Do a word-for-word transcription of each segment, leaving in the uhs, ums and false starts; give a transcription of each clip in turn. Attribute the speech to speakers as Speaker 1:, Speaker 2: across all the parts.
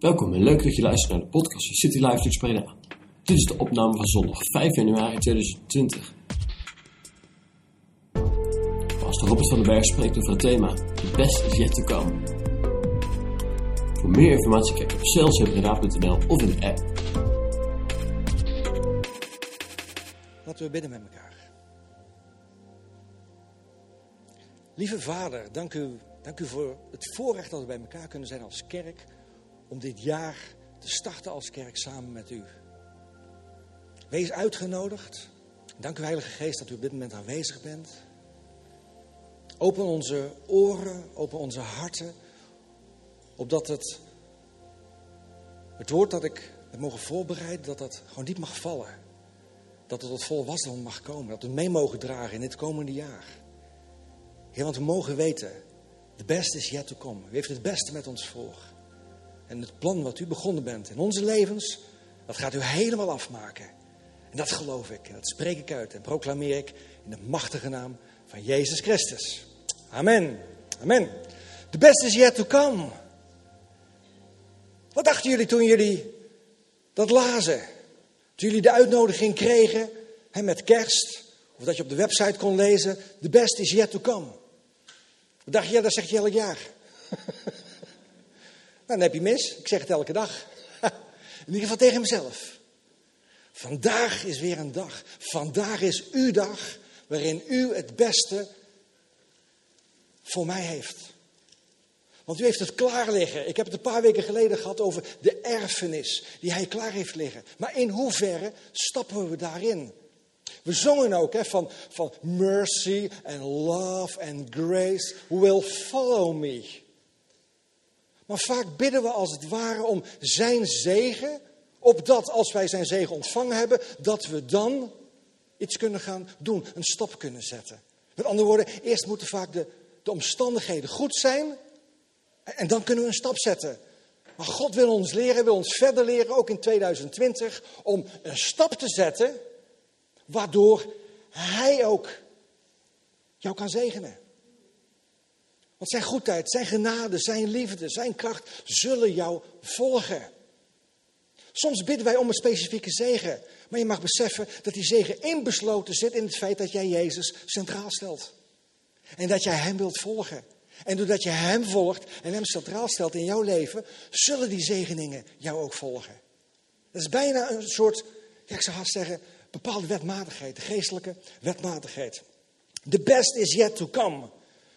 Speaker 1: Welkom en leuk dat je luistert naar de podcast van City Life Church Breda. Dit is de opname van zondag vijf januari tweeduizend twintig. Pastor Robert van den Berg spreekt over het thema The best is yet to come. Voor meer informatie kijk op c l c breda punt n l of in de app.
Speaker 2: Laten we bidden met elkaar. Lieve Vader, dank u, dank u voor het voorrecht dat we bij elkaar kunnen zijn als kerk, om dit jaar te starten als kerk samen met u. Wees uitgenodigd. Dank u, Heilige Geest, dat u op dit moment aanwezig bent. Open onze oren, open onze harten, opdat het, het woord dat ik heb mogen voorbereiden, dat dat gewoon niet mag vallen. Dat het tot volwassen mag komen, dat we het mee mogen dragen in dit komende jaar. Heer, want we mogen weten, the best is yet to come. U heeft het beste met ons voor. En het plan wat u begonnen bent in onze levens, dat gaat u helemaal afmaken. En dat geloof ik. En dat spreek ik uit en proclameer ik in de machtige naam van Jezus Christus. Amen. Amen. The best is yet to come. Wat dachten jullie toen jullie dat lazen? Toen jullie de uitnodiging kregen, hè, met kerst, of dat je op de website kon lezen, the best is yet to come. Wat dacht je? Ja, dat zeg je elk jaar. Nou, dan heb je mis. Ik zeg het elke dag. In ieder geval tegen mezelf. Vandaag is weer een dag. Vandaag is uw dag waarin u het beste voor mij heeft. Want u heeft het klaar liggen. Ik heb het een paar weken geleden gehad over de erfenis die hij klaar heeft liggen. Maar in hoeverre stappen we daarin? We zongen ook hè, van, van mercy and love and grace will follow me. Maar vaak bidden we als het ware om zijn zegen, opdat als wij zijn zegen ontvangen hebben, dat we dan iets kunnen gaan doen, een stap kunnen zetten. Met andere woorden, eerst moeten vaak de, de omstandigheden goed zijn en dan kunnen we een stap zetten. Maar God wil ons leren, wil ons verder leren, ook in tweeduizend twintig, om een stap te zetten, waardoor hij ook jou kan zegenen. Want zijn goedheid, zijn genade, zijn liefde, zijn kracht zullen jou volgen. Soms bidden wij om een specifieke zegen. Maar je mag beseffen dat die zegen inbesloten zit in het feit dat jij Jezus centraal stelt. En dat jij hem wilt volgen. En doordat je hem volgt en hem centraal stelt in jouw leven, zullen die zegeningen jou ook volgen. Dat is bijna een soort, ja, ik zou haast zeggen, bepaalde wetmatigheid. De geestelijke wetmatigheid. The best is yet to come.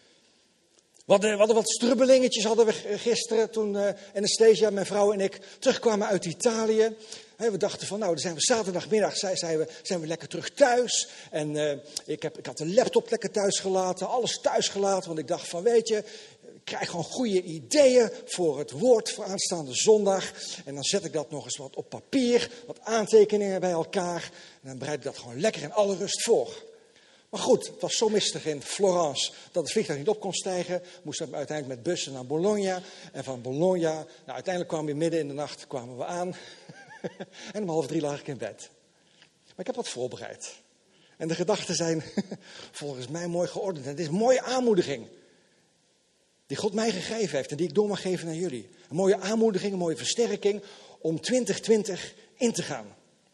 Speaker 2: We hadden, we hadden wat strubbelingetjes hadden we gisteren toen uh, Anastasia, mijn vrouw en ik terugkwamen uit Italië. He, we dachten van nou, dan zijn we zaterdagmiddag zijn, zijn, we, zijn we lekker terug thuis. En uh, ik, heb, ik had de laptop lekker thuis gelaten, alles thuis gelaten. Want ik dacht van weet je, ik krijg gewoon goede ideeën voor het woord voor aanstaande zondag. En dan zet ik dat nog eens wat op papier, wat aantekeningen bij elkaar. En dan bereid ik dat gewoon lekker in alle rust voor. Maar goed, het was zo mistig in Florence dat het vliegtuig niet op kon stijgen. Moesten we uiteindelijk met bussen naar Bologna. En van Bologna, nou uiteindelijk kwamen we midden in de nacht kwamen we aan. En om half drie lag ik in bed. Maar ik heb wat voorbereid. En de gedachten zijn volgens mij mooi geordend. En het is een mooie aanmoediging die God mij gegeven heeft en die ik door mag geven naar jullie. Een mooie aanmoediging, een mooie versterking om twintig twintig in te gaan.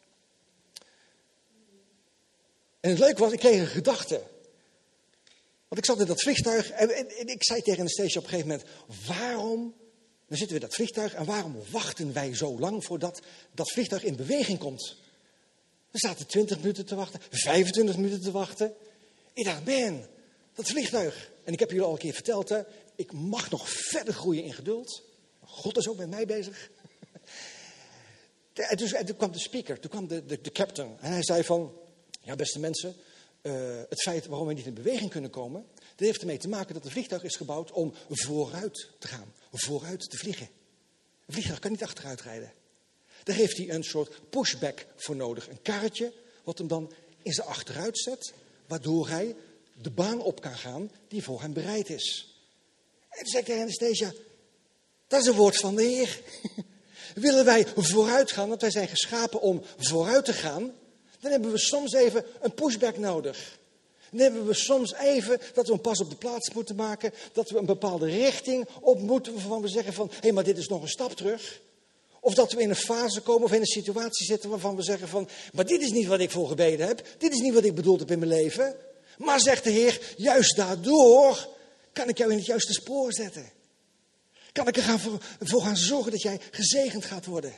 Speaker 2: En het leuke was, ik kreeg een gedachte. Want ik zat in dat vliegtuig en, en, en ik zei tegen Anastasia op een gegeven moment, waarom, dan zitten we in dat vliegtuig en waarom wachten wij zo lang voordat dat vliegtuig in beweging komt? We zaten twintig minuten te wachten, vijfentwintig minuten te wachten. Ik dacht, man, dat vliegtuig. En ik heb jullie al een keer verteld, hè, ik mag nog verder groeien in geduld. God is ook met mij bezig. En toen, en toen kwam de speaker, toen kwam de, de, de captain en hij zei van, ja, beste mensen, uh, het feit waarom we niet in beweging kunnen komen, dat heeft ermee te maken dat het vliegtuig is gebouwd om vooruit te gaan, vooruit te vliegen. Een vliegtuig kan niet achteruit rijden. Daar heeft hij een soort pushback voor nodig, een karretje wat hem dan in zijn achteruit zet, waardoor hij de baan op kan gaan die voor hem bereid is. En toen zei ik tegen Anastasia, dat is een woord van de Heer. Willen wij vooruit gaan, want wij zijn geschapen om vooruit te gaan, dan hebben we soms even een pushback nodig. Dan hebben we soms even dat we een pas op de plaats moeten maken. Dat we een bepaalde richting op moeten waarvan we zeggen van, hé, hey, maar dit is nog een stap terug. Of dat we in een fase komen of in een situatie zitten waarvan we zeggen van, maar dit is niet wat ik voor gebeden heb. Dit is niet wat ik bedoeld heb in mijn leven. Maar zegt de Heer, juist daardoor kan ik jou in het juiste spoor zetten. Kan ik er gaan voor, voor gaan zorgen dat jij gezegend gaat worden.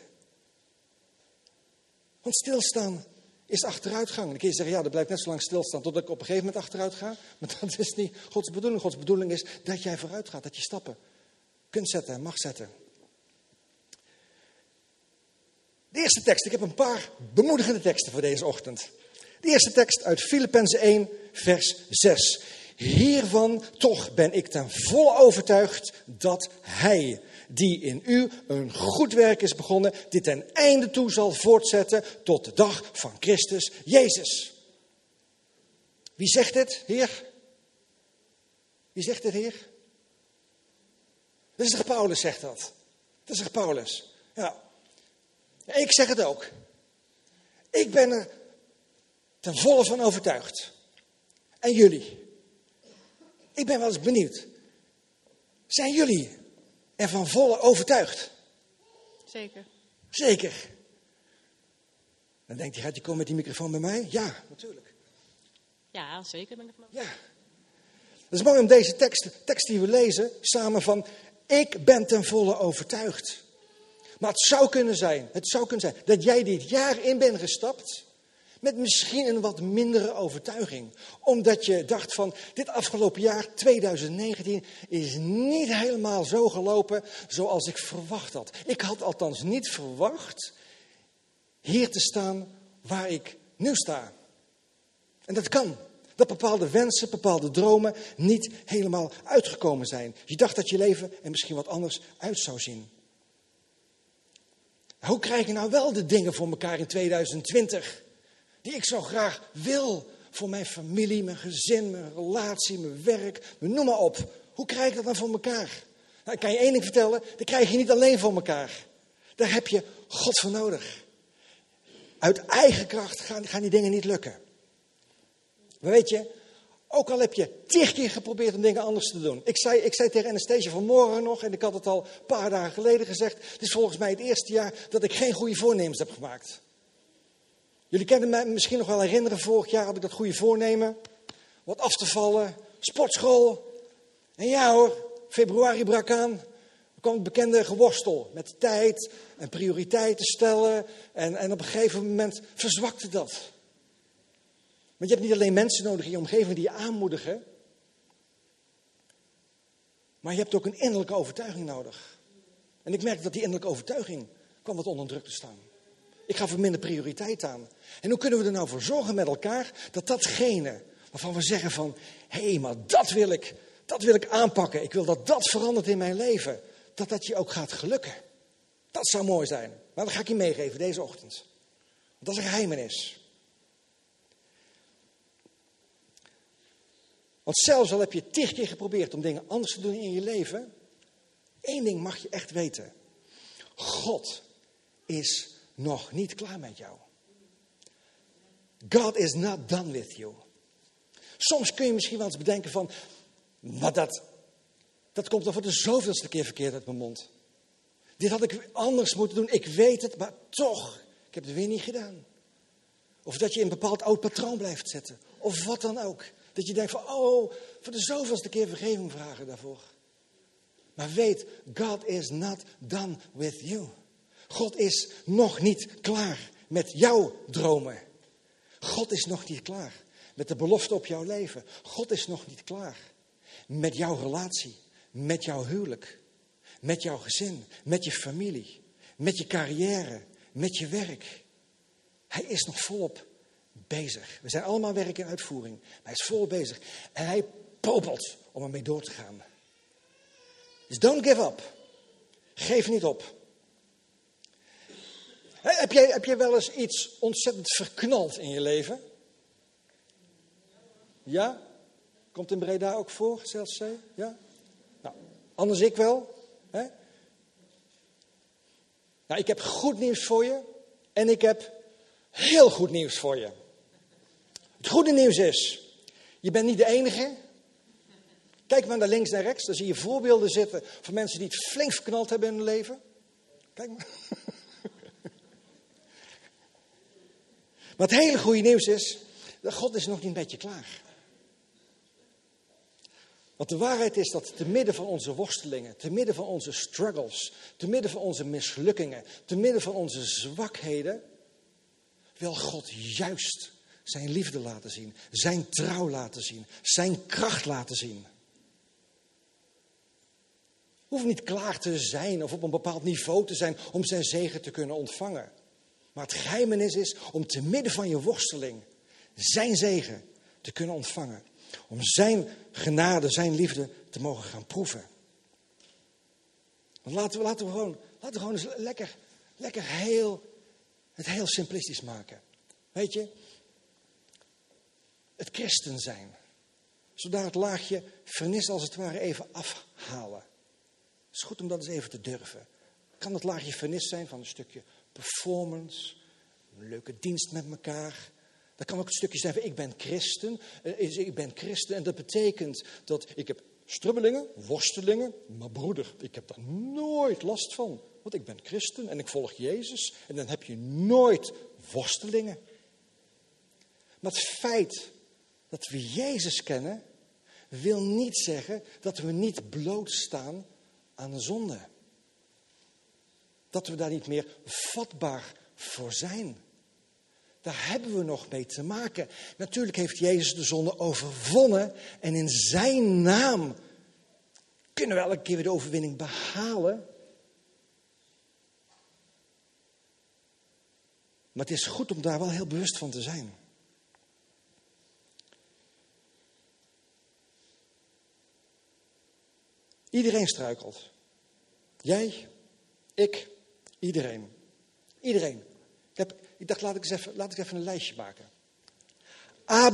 Speaker 2: Want stilstaan is achteruitgang. Dan kun je zeggen, ja, dat blijft net zo lang stilstaan totdat ik op een gegeven moment achteruit ga. Maar dat is niet Gods bedoeling. Gods bedoeling is dat jij vooruit gaat, dat je stappen kunt zetten en mag zetten. De eerste tekst, ik heb een paar bemoedigende teksten voor deze ochtend. De eerste tekst uit Filippenzen één, vers zes. Hiervan toch ben ik ten volle overtuigd dat Hij, die in u een goed werk is begonnen, dit ten einde toe zal voortzetten tot de dag van Christus Jezus. Wie zegt dit, Heer? Wie zegt dit, Heer? Dat is toch Paulus, zegt dat. Dat is toch Paulus. Ja. Ik zeg het ook. Ik ben er ten volle van overtuigd. En jullie? Ik ben wel eens benieuwd. Zijn jullie er van volle overtuigd?
Speaker 3: Zeker.
Speaker 2: Zeker. Dan denkt hij, gaat hij komen met die microfoon bij mij? Ja, natuurlijk.
Speaker 3: Ja, zeker ben ik ervan.
Speaker 2: Ja. Het is mooi om deze tekst, tekst die we lezen, samen van, ik ben ten volle overtuigd. Maar het zou kunnen zijn, het zou kunnen zijn dat jij dit jaar in bent gestapt met misschien een wat mindere overtuiging. Omdat je dacht van, dit afgelopen jaar, twintig negentien, is niet helemaal zo gelopen zoals ik verwacht had. Ik had althans niet verwacht hier te staan waar ik nu sta. En dat kan. Dat bepaalde wensen, bepaalde dromen niet helemaal uitgekomen zijn. Je dacht dat je leven er misschien wat anders uit zou zien. Hoe krijg je nou wel de dingen voor elkaar in twintig twintig? Die ik zo graag wil voor mijn familie, mijn gezin, mijn relatie, mijn werk, noem maar op. Hoe krijg ik dat dan voor elkaar? Nou, ik kan je één ding vertellen, dat krijg je niet alleen voor elkaar. Daar heb je God voor nodig. Uit eigen kracht gaan, gaan die dingen niet lukken. Maar weet je, ook al heb je tig keer geprobeerd om dingen anders te doen. Ik zei, ik zei tegen Anastasia vanmorgen nog, en ik had het al een paar dagen geleden gezegd. Het is volgens mij het eerste jaar dat ik geen goede voornemens heb gemaakt. Jullie kennen mij misschien nog wel herinneren, vorig jaar had ik dat goede voornemen. Wat af te vallen, sportschool. En ja hoor, februari brak aan. Er kwam het bekende geworstel met tijd en prioriteiten stellen. En, en op een gegeven moment verzwakte dat. Want je hebt niet alleen mensen nodig in je omgeving die je aanmoedigen. Maar je hebt ook een innerlijke overtuiging nodig. En ik merkte dat die innerlijke overtuiging kwam wat onder druk te staan. Ik gaf er minder prioriteit aan. En hoe kunnen we er nou voor zorgen met elkaar dat datgene waarvan we zeggen van, hé, hey, maar dat wil ik, dat wil ik aanpakken. Ik wil dat dat verandert in mijn leven. Dat dat je ook gaat gelukken. Dat zou mooi zijn. Maar dat ga ik je meegeven deze ochtend. Want dat is een geheimenis. Want zelfs al heb je tig keer geprobeerd om dingen anders te doen in je leven, één ding mag je echt weten. God is nog niet klaar met jou. God is not done with you. Soms kun je misschien wel eens bedenken van, maar dat, dat komt dan voor de zoveelste keer verkeerd uit mijn mond. Dit had ik anders moeten doen, ik weet het, maar toch, ik heb het weer niet gedaan. Of dat je in een bepaald oud patroon blijft zitten. Of wat dan ook. Dat je denkt van, oh, voor de zoveelste keer vergeving vragen daarvoor. Maar weet, God is not done with you. God is nog niet klaar met jouw dromen. God is nog niet klaar met de belofte op jouw leven. God is nog niet klaar met jouw relatie, met jouw huwelijk, met jouw gezin, met je familie, met je carrière, met je werk. Hij is nog volop bezig. We zijn allemaal werk in uitvoering. Maar hij is volop bezig. En hij popelt om ermee door te gaan. Dus don't give up. Geef niet op. Heb jij, heb jij wel eens iets ontzettend verknald in je leven? Ja? Komt in Breda ook voor, zelfs C? Ja? Nou, anders ik wel. Hè? Nou, ik heb goed nieuws voor je. En ik heb heel goed nieuws voor je. Het goede nieuws is, je bent niet de enige. Kijk maar naar links en rechts. Daar zie je voorbeelden zitten van mensen die het flink verknald hebben in hun leven. Kijk maar. Maar het hele goede nieuws is, dat God is nog niet met je klaar. Want de waarheid is dat te midden van onze worstelingen, te midden van onze struggles, te midden van onze mislukkingen, te midden van onze zwakheden, wil God juist zijn liefde laten zien, zijn trouw laten zien, zijn kracht laten zien. We hoeven niet klaar te zijn of op een bepaald niveau te zijn om zijn zegen te kunnen ontvangen. Maar het geheimenis is om te midden van je worsteling zijn zegen te kunnen ontvangen. Om zijn genade, zijn liefde te mogen gaan proeven. Want laten we, laten we gewoon, laten we gewoon eens lekker, lekker heel, het heel simplistisch maken. Weet je, het christen zijn. Zodat het laagje vernis als het ware even afhalen. Het is goed om dat eens even te durven. Kan dat laagje vernis zijn van een stukje performance, een leuke dienst met elkaar. Dat kan ook een stukje zijn van ik ben christen. Ik ben christen en dat betekent dat ik heb strubbelingen, worstelingen. Maar broeder, ik heb daar nooit last van. Want ik ben christen en ik volg Jezus. En dan heb je nooit worstelingen. Maar het feit dat we Jezus kennen, wil niet zeggen dat we niet blootstaan aan de zonde. Dat we daar niet meer vatbaar voor zijn. Daar hebben we nog mee te maken. Natuurlijk heeft Jezus de zonde overwonnen. En in zijn naam kunnen we elke keer weer de overwinning behalen. Maar het is goed om daar wel heel bewust van te zijn. Iedereen struikelt. Jij, ik, iedereen. Iedereen. Ik, heb, ik dacht, laat ik, eens even, laat ik even een lijstje maken. A.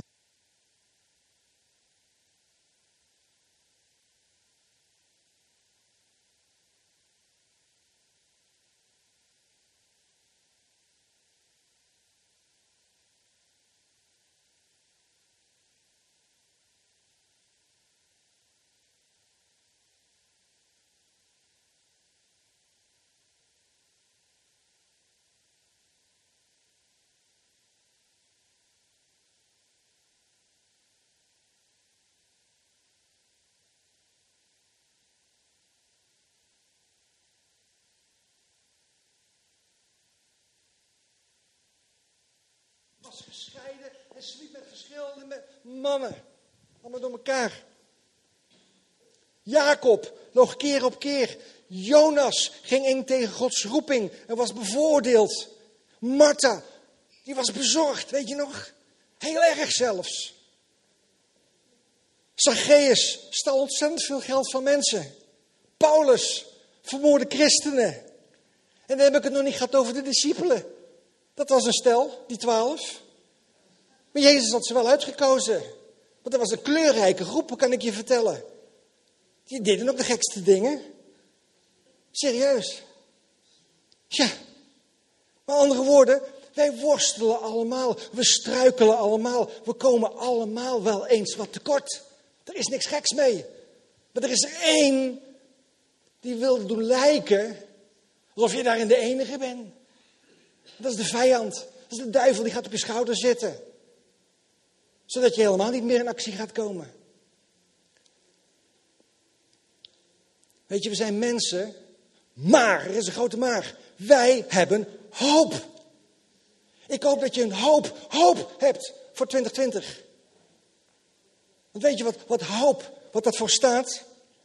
Speaker 2: Was gescheiden en sliep met verschillende mannen. Allemaal door elkaar. Jacob loog keer op keer. Jonas ging in tegen Gods roeping en was bevoordeeld. Martha, die was bezorgd, weet je nog? Heel erg zelfs. Zacchaeus stal ontzettend veel geld van mensen. Paulus vermoordde christenen. En dan heb ik het nog niet gehad over de discipelen. Dat was een stel, die twaalf. Maar Jezus had ze wel uitgekozen. Want dat was een kleurrijke groep, hoe kan ik je vertellen. Die deden ook de gekste dingen. Serieus. Ja. Maar andere woorden, wij worstelen allemaal. We struikelen allemaal. We komen allemaal wel eens wat tekort. Er is niks geks mee. Maar er is er één die wil doen lijken alsof je daarin de enige bent. Dat is de vijand. Dat is de duivel die gaat op je schouder zitten. Zodat je helemaal niet meer in actie gaat komen. Weet je, we zijn mensen. Maar, er is een grote maar. Wij hebben hoop. Ik hoop dat je een hoop, hoop hebt voor twintig twintig. Want weet je wat, wat hoop, wat dat voor staat?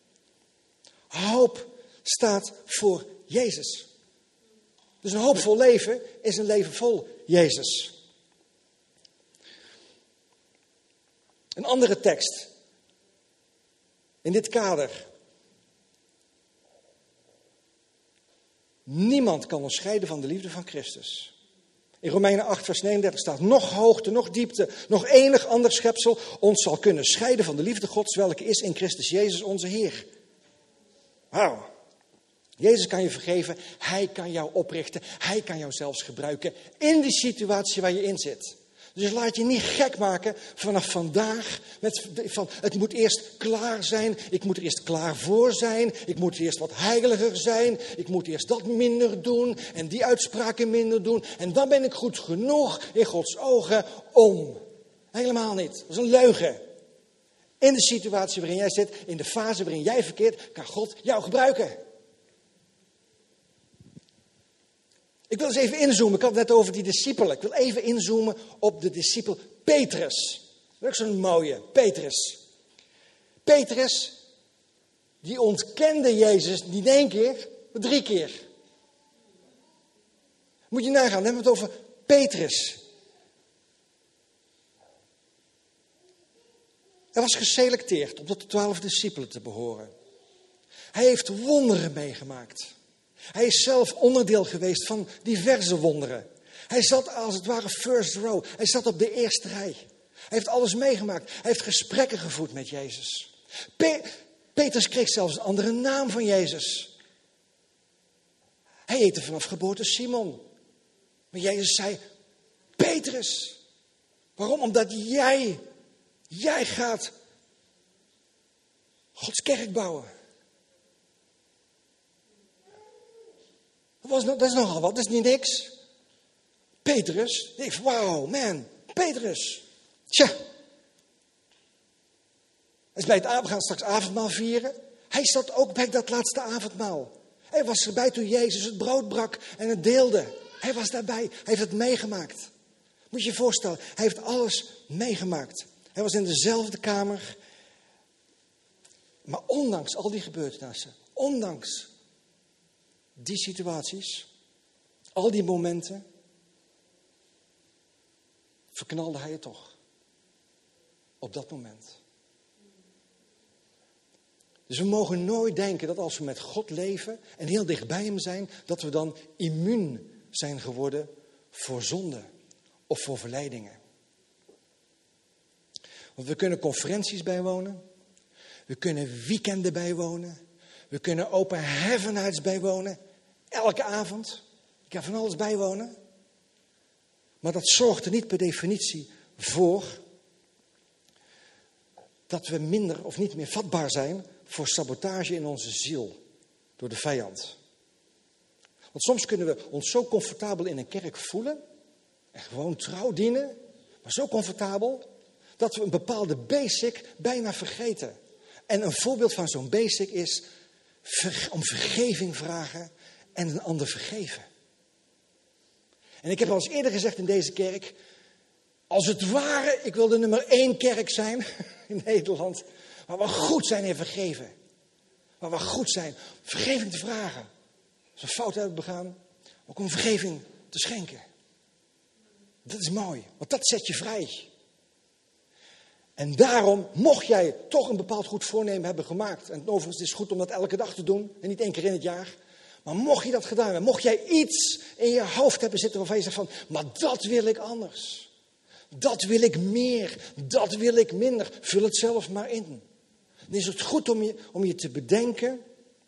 Speaker 2: Hoop staat voor Jezus. Dus een hoopvol leven is een leven vol Jezus. Een andere tekst. In dit kader. Niemand kan ons scheiden van de liefde van Christus. In Romeinen acht vers negenendertig staat. Nog hoogte, nog diepte, nog enig ander schepsel ons zal kunnen scheiden van de liefde Gods, welke is in Christus Jezus onze Heer. Wauw. Jezus kan je vergeven, Hij kan jou oprichten, Hij kan jou zelfs gebruiken in die situatie waar je in zit. Dus laat je niet gek maken vanaf vandaag. Met, van, het moet eerst klaar zijn. Ik moet er eerst klaar voor zijn. Ik moet eerst wat heiliger zijn. Ik moet eerst dat minder doen. En die uitspraken minder doen. En dan ben ik goed genoeg in Gods ogen om. Helemaal niet. Dat is een leugen. In de situatie waarin jij zit, in de fase waarin jij verkeert, kan God jou gebruiken. Ik wil eens even inzoomen. Ik had het net over die discipelen. Ik wil even inzoomen op de discipel Petrus. Dat is ook zo'n mooie. Petrus. Petrus, die ontkende Jezus niet één keer, maar drie keer. Moet je nagaan, dan hebben we het over Petrus. Hij was geselecteerd om tot de twaalf discipelen te behoren. Hij heeft wonderen meegemaakt. Hij is zelf onderdeel geweest van diverse wonderen. Hij zat als het ware first row. Hij zat op de eerste rij. Hij heeft alles meegemaakt. Hij heeft gesprekken gevoerd met Jezus. Pe- Petrus kreeg zelfs een andere naam van Jezus. Hij heette vanaf geboorte Simon. Maar Jezus zei, Petrus. Waarom? Omdat jij, jij gaat Gods kerk bouwen. Dat, was, dat is nogal wat, dat is niet niks. Petrus, ik denk, wauw, man, Petrus. Tja. Hij is bij het, we gaan straks avondmaal vieren. Hij zat ook bij dat laatste avondmaal. Hij was erbij toen Jezus het brood brak en het deelde. Hij was daarbij, hij heeft het meegemaakt. Moet je je voorstellen, hij heeft alles meegemaakt. Hij was in dezelfde kamer. Maar ondanks al die gebeurtenissen, ondanks die situaties, al die momenten, verknalde hij het toch. Op dat moment. Dus we mogen nooit denken dat als we met God leven en heel dicht bij hem zijn, dat we dan immuun zijn geworden voor zonde of voor verleidingen. Want we kunnen conferenties bijwonen. We kunnen weekenden bijwonen. We kunnen open heaven nights bijwonen. Elke avond. Ik kan van alles bijwonen. Maar dat zorgt er niet per definitie voor dat we minder of niet meer vatbaar zijn voor sabotage in onze ziel door de vijand. Want soms kunnen we ons zo comfortabel in een kerk voelen en gewoon trouw dienen, maar zo comfortabel dat we een bepaalde basic bijna vergeten. En een voorbeeld van zo'n basic is ver, om vergeving vragen en een ander vergeven. En ik heb al eens eerder gezegd in deze kerk, als het ware, ik wil de nummer één kerk zijn in Nederland, waar we goed zijn in vergeven. Waar we goed zijn vergeving te vragen. Als we fouten hebben begaan, ook om vergeving te schenken. Dat is mooi, want dat zet je vrij. En daarom, mocht jij toch een bepaald goed voornemen hebben gemaakt, en overigens is het goed om dat elke dag te doen, en niet één keer in het jaar. Maar mocht je dat gedaan hebben, mocht jij iets in je hoofd hebben zitten waarvan je zegt van, maar dat wil ik anders. Dat wil ik meer, dat wil ik minder. Vul het zelf maar in. Dan is het goed om je, om je te bedenken,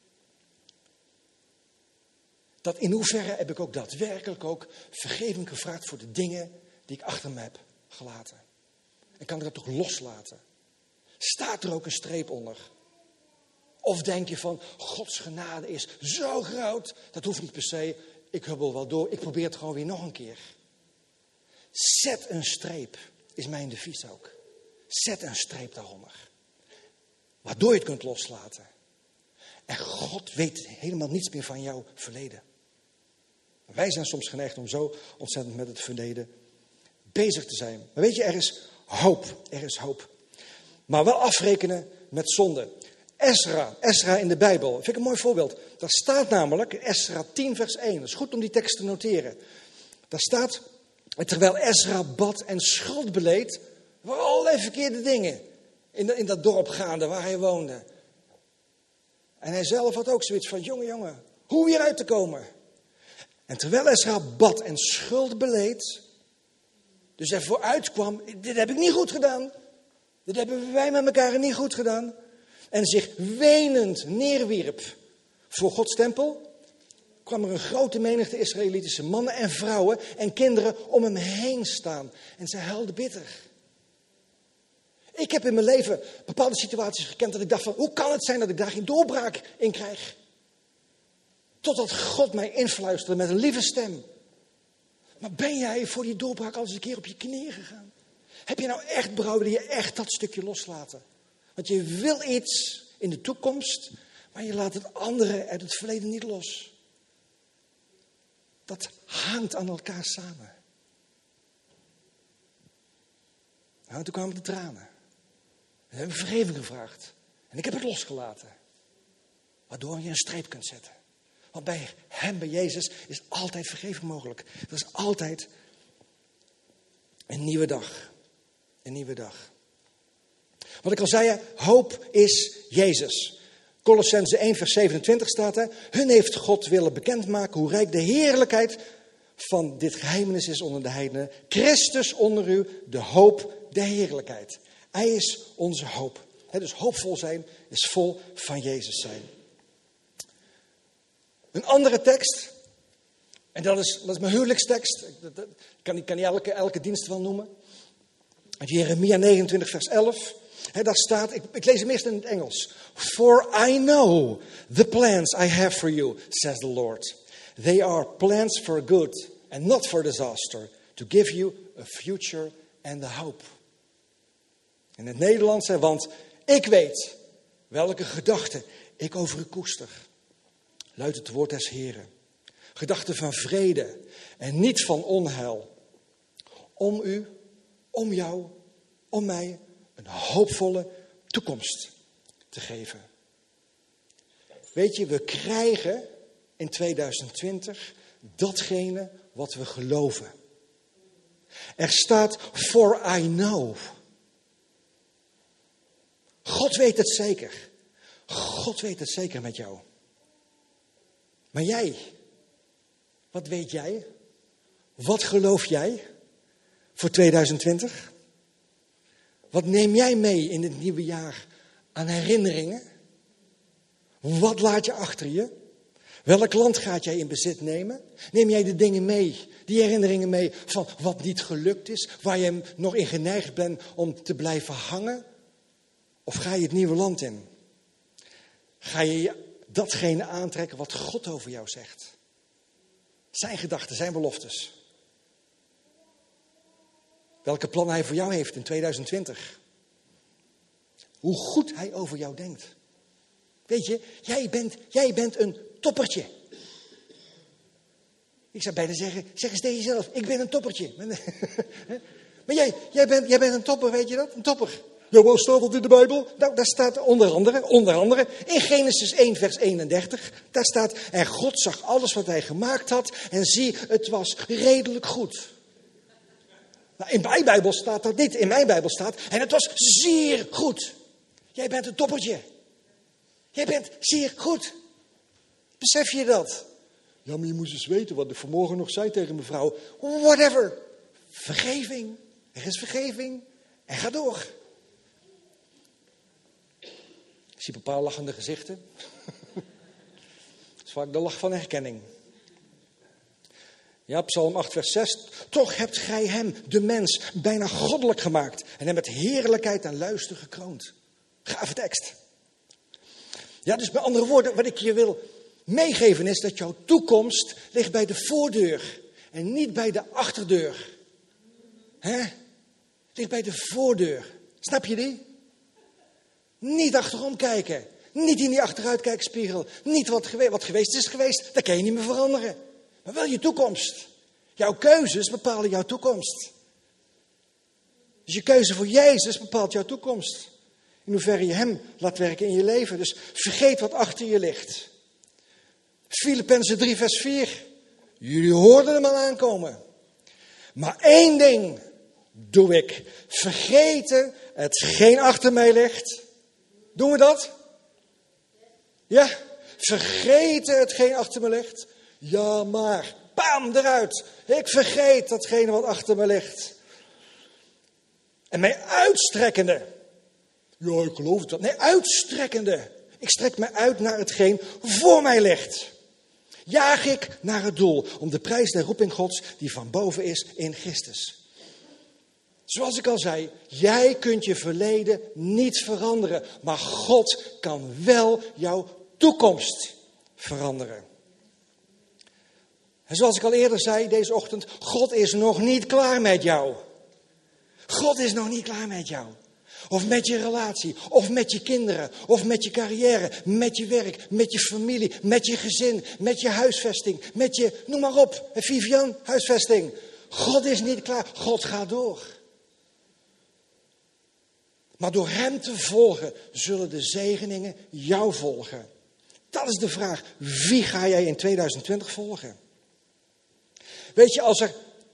Speaker 2: dat in hoeverre heb ik ook daadwerkelijk ook vergeving gevraagd voor de dingen die ik achter me heb gelaten. En kan ik dat toch loslaten? Staat er ook een streep onder? Of denk je van, Gods genade is zo groot, dat hoeft niet per se, ik hubbel wel door, ik probeer het gewoon weer nog een keer. Zet een streep, is mijn devies ook. Zet een streep daaronder. Waardoor je het kunt loslaten. En God weet helemaal niets meer van jouw verleden. Wij zijn soms geneigd om zo ontzettend met het verleden bezig te zijn. Maar weet je, er is hoop. Er is hoop. Maar wel afrekenen met zonde. Ezra, Ezra in de Bijbel, vind ik een mooi voorbeeld. Daar staat namelijk, in Ezra tien vers één, het is goed om die tekst te noteren. Daar staat, terwijl Ezra bad en schuld beleed, er waren allerlei verkeerde dingen in, de, in dat dorp gaande waar hij woonde. En hij zelf had ook zoiets van, jongen, jongen, hoe hieruit te komen? En terwijl Ezra bad en schuld beleed, dus er vooruit kwam, dit heb ik niet goed gedaan. Dit hebben wij met elkaar niet goed gedaan. En zich wenend neerwierp voor Gods tempel, kwam er een grote menigte Israëlitische mannen en vrouwen en kinderen om hem heen staan. En zij huilden bitter. Ik heb in mijn leven bepaalde situaties gekend dat ik dacht van, hoe kan het zijn dat ik daar geen doorbraak in krijg? Totdat God mij influisterde met een lieve stem. Maar ben jij voor die doorbraak al eens een keer op je knieën gegaan? Heb je nou echt berouw, wil je echt dat stukje loslaten? Want je wil iets in de toekomst, maar je laat het andere uit het verleden niet los. Dat hangt aan elkaar samen. Nou, toen kwamen de tranen. We hebben vergeving gevraagd. En ik heb het losgelaten. Waardoor je een streep kunt zetten. Want bij hem, bij Jezus, is altijd vergeving mogelijk. Er is altijd een nieuwe dag. Een nieuwe dag. Wat ik al zei, hoop is Jezus. Kolossenzen één vers zevenentwintig staat er. Hun heeft God willen bekendmaken hoe rijk de heerlijkheid van dit geheimenis is onder de heidenen. Christus onder u, de hoop, de heerlijkheid. Hij is onze hoop. He, dus hoopvol zijn is vol van Jezus zijn. Een andere tekst. En dat is, dat is mijn huwelijkstekst. Ik dat, kan, ik kan niet elke, elke dienst wel noemen. Uit Jeremia negenentwintig vers elf. He, daar staat, ik, ik lees hem eerst in het Engels. For I know the plans I have for you, says the Lord. They are plans for good and not for disaster. To give you a future and a hope. In het Nederlands, hè, want ik weet welke gedachten ik over u koester. Luidt het woord des Heren. Gedachten van vrede en niet van onheil. Om u, om jou, om mij een hoopvolle toekomst te geven. Weet je, we krijgen in tweeduizend twintig datgene wat we geloven. Er staat for I know. God weet het zeker. God weet het zeker met jou. Maar jij, wat weet jij? Wat geloof jij voor tweeduizend twintig? Wat neem jij mee in dit nieuwe jaar aan herinneringen? Wat laat je achter je? Welk land gaat jij in bezit nemen? Neem jij de dingen mee, die herinneringen mee van wat niet gelukt is, waar je nog in geneigd bent om te blijven hangen? Of ga je het nieuwe land in? Ga je datgene aantrekken wat God over jou zegt? Zijn gedachten, zijn beloftes. Welke plannen hij voor jou heeft in tweeduizend twintig. Hoe goed hij over jou denkt. Weet je, jij bent, jij bent een toppertje. Ik zou bijna zeggen, zeg eens tegen jezelf, ik ben een toppertje. Maar jij, jij, bent, jij bent een topper, weet je dat? Een topper. Ja, waar staat dat in de Bijbel? Nou, daar staat onder andere, onder andere, in Genesis één vers eenendertig. Daar staat, en God zag alles wat hij gemaakt had en zie, het was redelijk goed. Nou, in mijn Bijbel staat dat niet. In mijn Bijbel staat, en het was zeer goed. Jij bent een toppertje. Jij bent zeer goed. Besef je dat? Ja, maar je moest eens weten wat ik vanmorgen nog zei tegen mevrouw. Whatever. Vergeving. Er is vergeving. En ga door. Ik zie een paar lachende gezichten. Dat is vaak de lach van herkenning. Ja, Psalm acht vers zes. Toch hebt gij hem, de mens, bijna goddelijk gemaakt. En hem met heerlijkheid en luister gekroond. Gave tekst. Ja, dus met andere woorden, wat ik je wil meegeven is dat jouw toekomst ligt bij de voordeur. En niet bij de achterdeur. Hè? Ligt bij de voordeur. Snap je die? Niet achterom kijken. Niet in die achteruitkijkspiegel. Niet wat, gewe- wat geweest is geweest. Dat kan je niet meer veranderen. Maar wel je toekomst. Jouw keuzes bepalen jouw toekomst. Dus je keuze voor Jezus bepaalt jouw toekomst. In hoeverre je hem laat werken in je leven. Dus vergeet wat achter je ligt. Filippenzen drie vers vier. Jullie hoorden hem al aankomen. Maar één ding doe ik. Vergeten hetgeen achter mij ligt. Doen we dat? Ja? Vergeten hetgeen achter me ligt. Ja, maar. Bam, eruit. Ik vergeet datgene wat achter me ligt. En mij uitstrekkende. Ja, ik geloof het wel. Nee, uitstrekkende. Ik strek me uit naar hetgeen voor mij ligt. Jaag ik naar het doel om de prijs der roeping Gods die van boven is in Christus. Zoals ik al zei, jij kunt je verleden niet veranderen, maar God kan wel jouw toekomst veranderen. En zoals ik al eerder zei deze ochtend, God is nog niet klaar met jou. God is nog niet klaar met jou. Of met je relatie, of met je kinderen, of met je carrière, met je werk, met je familie, met je gezin, met je huisvesting, met je, noem maar op, Vivian, huisvesting. God is niet klaar, God gaat door. Maar door hem te volgen, zullen de zegeningen jou volgen. Dat is de vraag, wie ga jij in tweeduizend twintig volgen? Weet je, als er,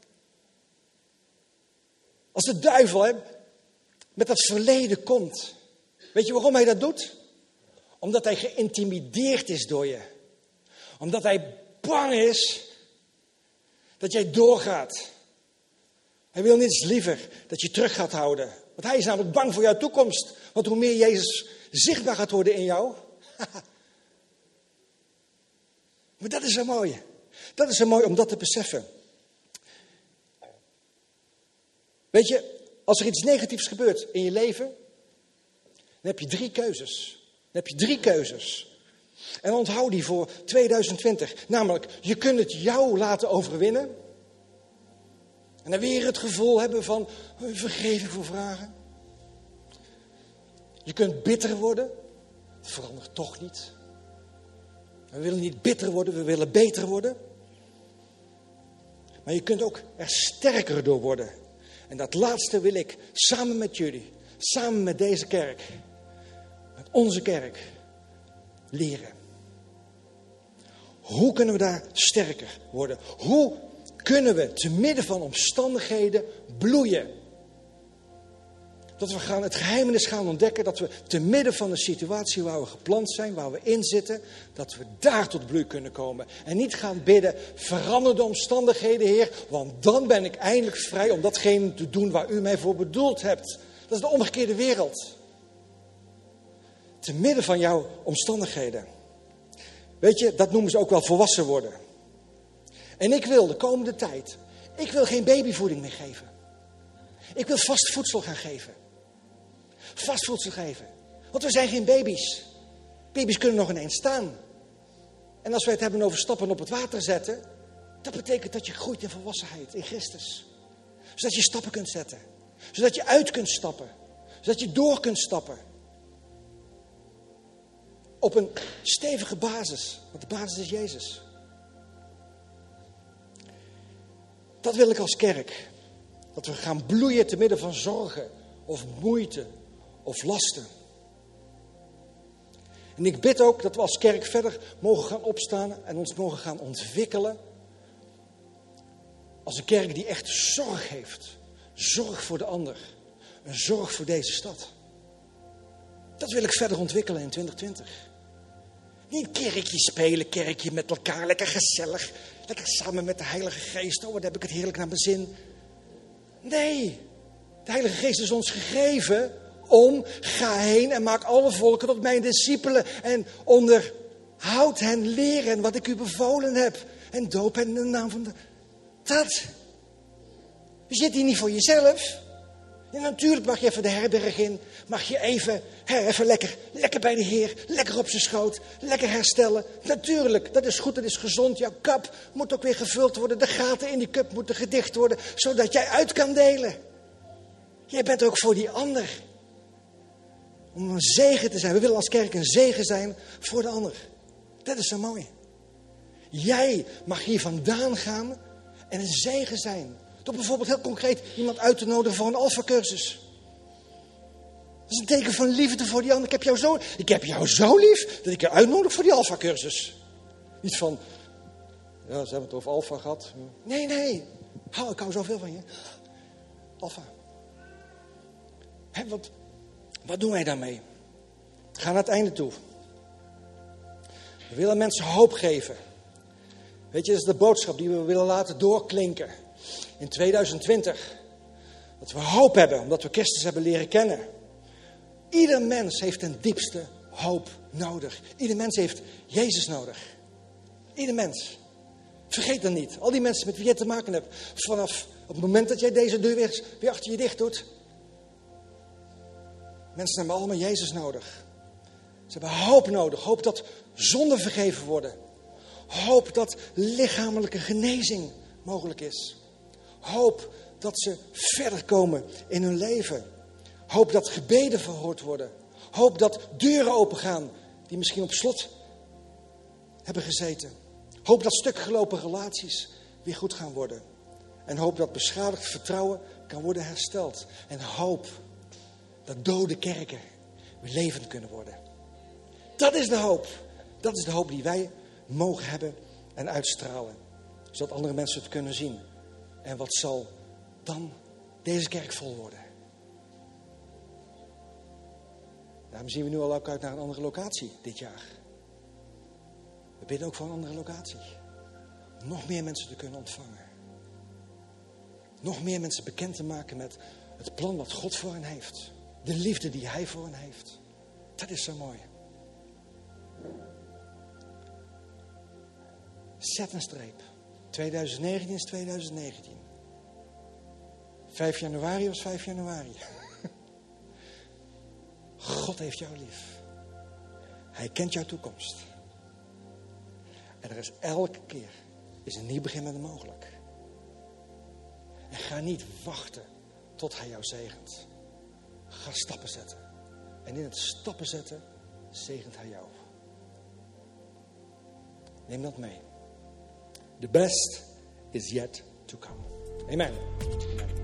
Speaker 2: als de duivel hè, met dat verleden komt. Weet je waarom hij dat doet? Omdat hij geïntimideerd is door je. Omdat hij bang is dat jij doorgaat. Hij wil niets liever dat je terug gaat houden. Want hij is namelijk bang voor jouw toekomst. Want hoe meer Jezus zichtbaar gaat worden in jou. Maar dat is zo mooi. Dat is zo mooi om dat te beseffen. Weet je, als er iets negatiefs gebeurt in je leven, dan heb je drie keuzes. Dan heb je drie keuzes. En onthoud die voor tweeduizend twintig. Namelijk, je kunt het jou laten overwinnen. En dan weer het gevoel hebben van vergeving voor vragen. Je kunt bitter worden. Het verandert toch niet. We willen niet bitter worden, we willen beter worden. Maar je kunt ook er sterker door worden. En dat laatste wil ik samen met jullie, samen met deze kerk, met onze kerk, leren. Hoe kunnen we daar sterker worden? Hoe kunnen we te midden van omstandigheden bloeien? Dat we gaan het geheimenis gaan ontdekken, dat we te midden van een situatie waar we geplant zijn, waar we in zitten, dat we daar tot bloei kunnen komen. En niet gaan bidden, verander de omstandigheden, Heer, want dan ben ik eindelijk vrij om datgene te doen waar u mij voor bedoeld hebt. Dat is de omgekeerde wereld. Te midden van jouw omstandigheden. Weet je, dat noemen ze ook wel volwassen worden. En ik wil de komende tijd, ik wil geen babyvoeding meer geven. Ik wil vast voedsel gaan geven. Vast voedsel geven. Want we zijn geen baby's. Baby's kunnen nog ineens staan. En als wij het hebben over stappen op het water zetten, dat betekent dat je groeit in volwassenheid in Christus. Zodat je stappen kunt zetten. Zodat je uit kunt stappen. Zodat je door kunt stappen. Op een stevige basis. Want de basis is Jezus. Dat wil ik als kerk. Dat we gaan bloeien te midden van zorgen of moeite of lasten. En ik bid ook dat we als kerk verder mogen gaan opstaan en ons mogen gaan ontwikkelen. Als een kerk die echt zorg heeft. Zorg voor de ander. Een zorg voor deze stad. Dat wil ik verder ontwikkelen in twintig twintig. Niet kerkje spelen, kerkje met elkaar, lekker gezellig. Lekker samen met de Heilige Geest. Oh, wat heb ik het heerlijk naar mijn zin. Nee, de Heilige Geest is ons gegeven om, ga heen en maak alle volken tot mijn discipelen. En onderhoud hen, leren wat ik u bevolen heb. En doop hen in de naam van de... Dat. Je zit hier niet voor jezelf. Ja, natuurlijk mag je even de herberg in. Mag je even, hè, even lekker, lekker bij de Heer. Lekker op zijn schoot. Lekker herstellen. Natuurlijk, dat is goed, dat is gezond. Jouw kap moet ook weer gevuld worden. De gaten in die cup moeten gedicht worden. Zodat jij uit kan delen. Jij bent ook voor die ander. Om een zegen te zijn. We willen als kerk een zegen zijn voor de ander. Dat is zo mooi. Jij mag hier vandaan gaan en een zegen zijn. Door bijvoorbeeld heel concreet iemand uit te nodigen voor een alfa-cursus. Dat is een teken van liefde voor die ander. Ik heb jou zo, ik heb jou zo lief dat ik je uitnodig voor die alfa-cursus. Niet van, ja, ze hebben het over alfa gehad. Nee, nee. Hou, ik hou zoveel van je. Alfa. Hè, wat, wat doen wij daarmee? We gaan naar het einde toe. We willen mensen hoop geven. Weet je, dat is de boodschap die we willen laten doorklinken. In tweeduizend twintig. Dat we hoop hebben, omdat we Christus hebben leren kennen. Ieder mens heeft ten diepste hoop nodig. Ieder mens heeft Jezus nodig. Ieder mens. Vergeet dan niet. Al die mensen met wie je te maken hebt. Vanaf het moment dat jij deze deur weer, weer achter je dicht doet. Mensen hebben allemaal Jezus nodig. Ze hebben hoop nodig. Hoop dat zonden vergeven worden. Hoop dat lichamelijke genezing mogelijk is. Hoop dat ze verder komen in hun leven. Hoop dat gebeden verhoord worden. Hoop dat deuren opengaan die misschien op slot hebben gezeten. Hoop dat stukgelopen relaties weer goed gaan worden. En hoop dat beschadigd vertrouwen kan worden hersteld. En hoop dat dode kerken weer levend kunnen worden. Dat is de hoop. Dat is de hoop die wij mogen hebben en uitstralen. Zodat andere mensen het kunnen zien. En wat zal dan deze kerk vol worden? Daarom zien we nu al ook uit naar een andere locatie dit jaar. We bidden ook voor een andere locatie. Om nog meer mensen te kunnen ontvangen. Nog meer mensen bekend te maken met het plan wat God voor hen heeft. De liefde die Hij voor hen heeft. Dat is zo mooi. Zet een streep. twintig negentien is twintig negentien. vijf januari was vijf januari. God heeft jou lief. Hij kent jouw toekomst. En er is elke keer is een nieuw begin met hem mogelijk. En ga niet wachten tot hij jou zegent. Ga stappen zetten. En in het stappen zetten zegent hij jou. Neem dat mee. The best is yet to come. Amen. Amen.